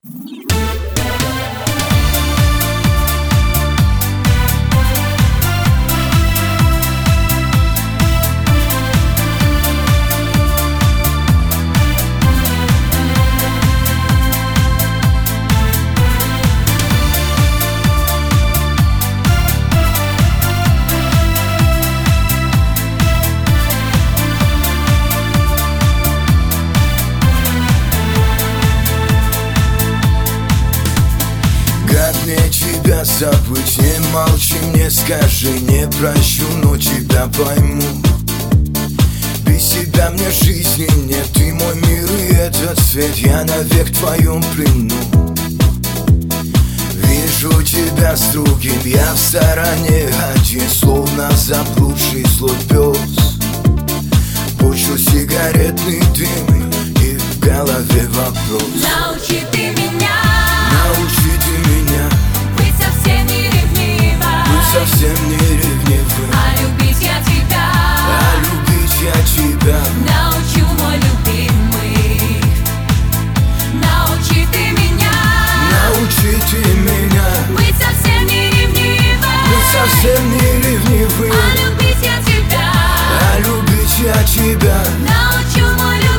Мне тебя забыть, не молчи, не скажи, не прощу, но тебя пойму. Без тебя мне жизни нет, ты мой мир и этот свет, я навек в твоем плену. Вижу тебя с другим, я в стороне один, словно заблудший злой пес. Пучу сигаретный дым, и в голове вопрос. Научи ты меня, научи ты меня быть совсем не ревнивой, быть совсем не ревнивым, а любить я тебя, а любить я тебя. научу, мой любимый. Научи ты меня, Научи ты меня быть совсем не ревнивой, быть совсем не ревнивым, а любить я тебя, а любить я тебя. научу, мой любимый.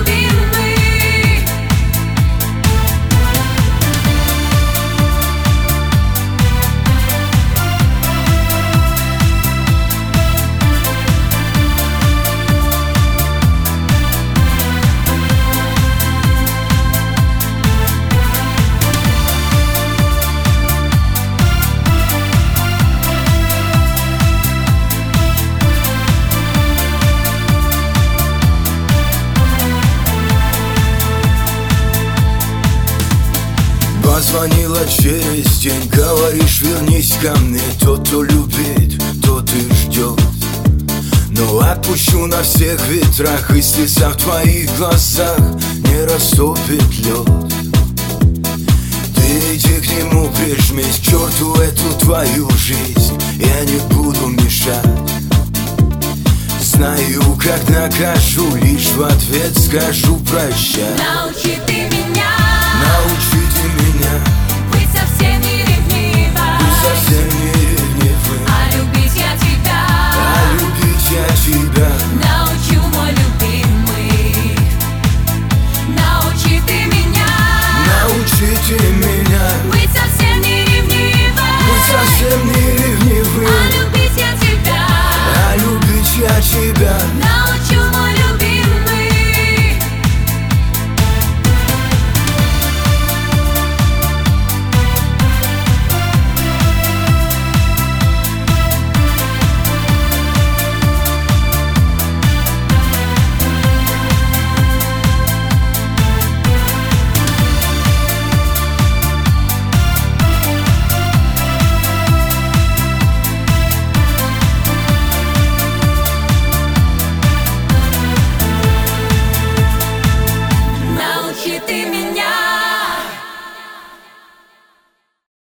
Позвонила через день, говоришь, вернись ко мне. Тот, кто любит, тот и ждет. Но отпущу на всех ветрах, и слеза в твоих глазах не растопит лед. Ты иди к нему, прижмись, к черту эту твою жизнь, я не буду мешать. Знаю, как накажу, лишь в ответ скажу прощай. Научи ты меня, Научи ты меня быть совсем не ревнивой, быть совсем не ревнивым, а любить я тебя, а любить я тебя. научу, мой любимый. Научи ты меня, Научи ты меня